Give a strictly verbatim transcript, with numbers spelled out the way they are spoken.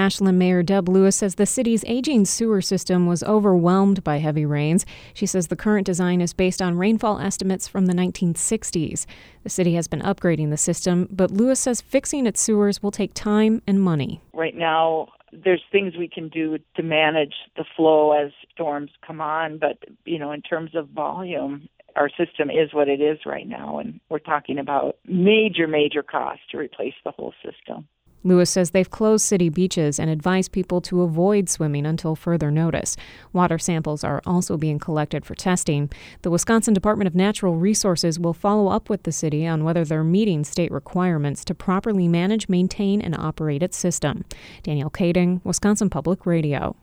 Ashland Mayor Deb Lewis says the city's aging sewer system was overwhelmed by heavy rains. She says the current design is based on rainfall estimates from the nineteen sixties. The city has been upgrading the system, but Lewis says fixing its sewers will take time and money. Right now, there's things we can do to manage the flow as storms come on, but, you know, in terms of volume, our system is what it is right now, and we're talking about major, major costs to replace the whole system. Lewis says they've closed city beaches and advised people to avoid swimming until further notice. Water samples are also being collected for testing. The Wisconsin Department of Natural Resources will follow up with the city on whether they're meeting state requirements to properly manage, maintain, and operate its system. Danielle Kading, Wisconsin Public Radio.